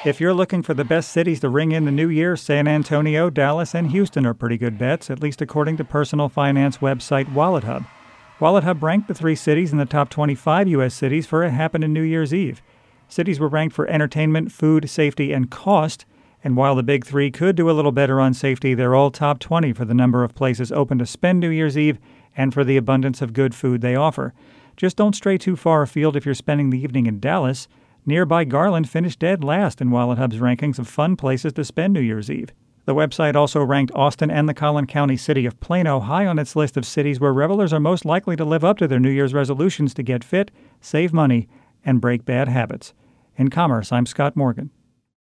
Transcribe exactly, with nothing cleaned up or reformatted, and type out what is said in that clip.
If you're looking for the best cities to ring in the new year, San Antonio, Dallas, and Houston are pretty good bets, at least according to personal finance website WalletHub. WalletHub ranked the three cities in the top twenty-five U S cities for a happening New Year's Eve. Cities were ranked for entertainment, food, safety, and cost, and while the big three could do a little better on safety, they're all top twenty for the number of places open to spend New Year's Eve and for the abundance of good food they offer. Just don't stray too far afield if you're spending the evening in Dallas. Nearby Garland finished dead last in WalletHub's rankings of fun places to spend New Year's Eve. The website also ranked Austin and the Collin County city of Plano high on its list of cities where revelers are most likely to live up to their New Year's resolutions to get fit, save money, and break bad habits. In Commerce, I'm Scott Morgan.